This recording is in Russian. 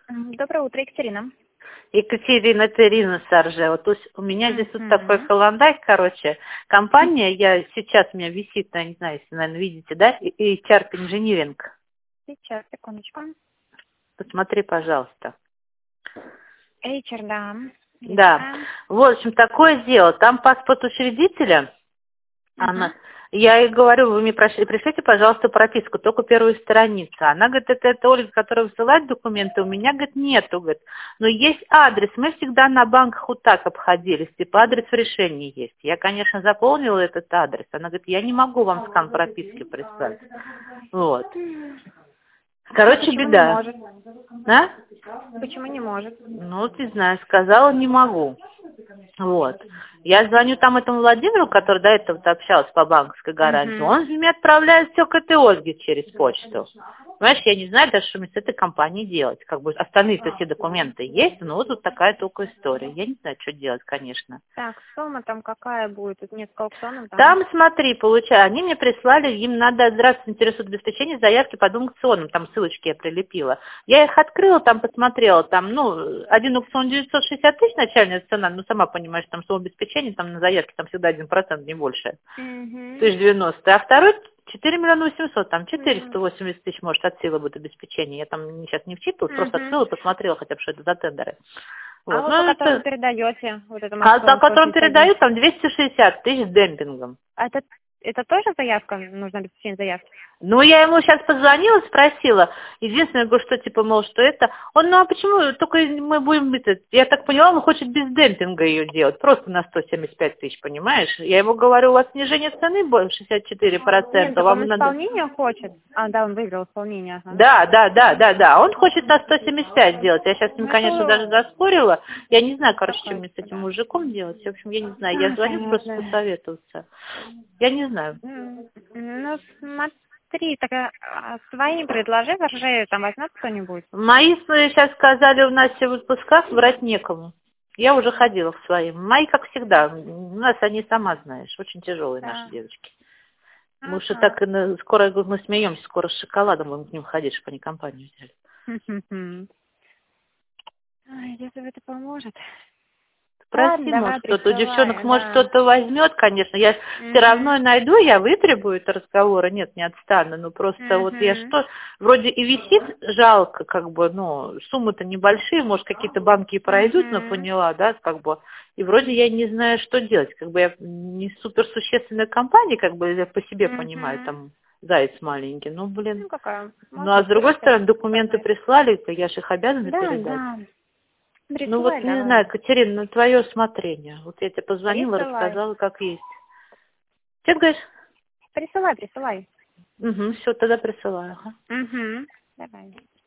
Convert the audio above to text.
Доброе утро, Екатерина. Екатерина, это Ирина Саржева. То есть у меня здесь вот такой календарь, короче, компания, у меня висит, я не знаю, если, наверное, видите, да, HR Engineering. Сейчас, секундочку. Посмотри, пожалуйста. HR, да. Да. В общем, такое дело. Там паспорт учредителя. Я ей говорю, вы мне пришлите, пожалуйста, прописку, только первую страницу. Она говорит, это Ольга, которая высылает документы, у меня, говорит, нету, говорит. Но есть адрес, мы всегда на банках вот так обходились, типа адрес в решении есть. Я, конечно, заполнила этот адрес. Она говорит, я не могу вам скан прописки прислать. Вот. Короче, Почему беда. не может? А? Почему не может? Ну, не знаю, сказала, не могу. Вот. Я звоню там этому Владимиру, который до этого общался по банковской гарантии. Он мне отправляет все к этой Ольге через почту. Понимаешь, я не знаю даже, что мне с этой компанией делать. Как бы остальные-то все документы есть, но вот такая только история. Я не знаю, что делать, конечно. Так, сумма там какая будет? Тут нет с аукционом. Там, смотри, получаю, они мне прислали, им надо, здравствуйте, интересует обеспечение заявки по двум аукционам, там ссылочки я прилепила. Я их открыла, там посмотрела, там, один аукцион 960 тысяч начальная цена, сама понимаешь, там сумма обеспечения, там на заявке, там всегда 1%, не больше, 1090, а второй 4 миллиона 800, там 480 тысяч, может, от силы будет обеспечение. Я там сейчас не вчитывалась, просто открыла, посмотрела хотя бы, что это за тендеры. Вот. А вот по которому передаете? Вот этому по которому передаю, там 260 тысяч с демпингом. А это тоже заявка? Нужно обеспечение заявки? Я ему сейчас позвонила, спросила. Единственное, я говорю, что типа, мол, что это. Он, а почему? Только мы будем, я так поняла, он хочет без демпинга ее делать. Просто на 175 тысяч, понимаешь? Я ему говорю, у вас снижение цены будет 64%. Нет, так он исполнение хочет? Да, он выиграл исполнение. Да. Он хочет на 175 делать. Я сейчас с ним, конечно, даже заспорила. Я не знаю, короче, что мне с этим мужиком делать. В общем, я не знаю. Я звоню просто посоветоваться. Я не знаю. Смотри, так свои предложи, там возьмет кто-нибудь? Мои сейчас сказали, у нас все в отпусках, врать некому. Я уже ходила к своим. Мои, как всегда, у нас они, сама знаешь, очень тяжелые наши девочки. Мы уже так, скоро, я говорю, мы смеемся, скоро с шоколадом будем к ним ходить, чтобы они компанию взяли. Если это поможет. Спроси, может, кто-то у девчонок, может, кто-то возьмет, конечно. Я все равно найду, я вытребую это разговора, нет, не отстану. Просто вот я вроде и висит жалко, как бы, суммы-то небольшие, может, какие-то банки и пройдут, но поняла, да, как бы. И вроде я не знаю, что делать. Как бы я не суперсущественная компания, как бы я по себе понимаю, там, заяц маленький, блин. А с другой стороны, документы прислали, то я же их обязана передать. Да. Присылай, не знаю, Катерина, на твое усмотрение. Вот я тебе позвонила, рассказала, как есть. Что ты говоришь? Присылай. Все, тогда присылаю. Давай.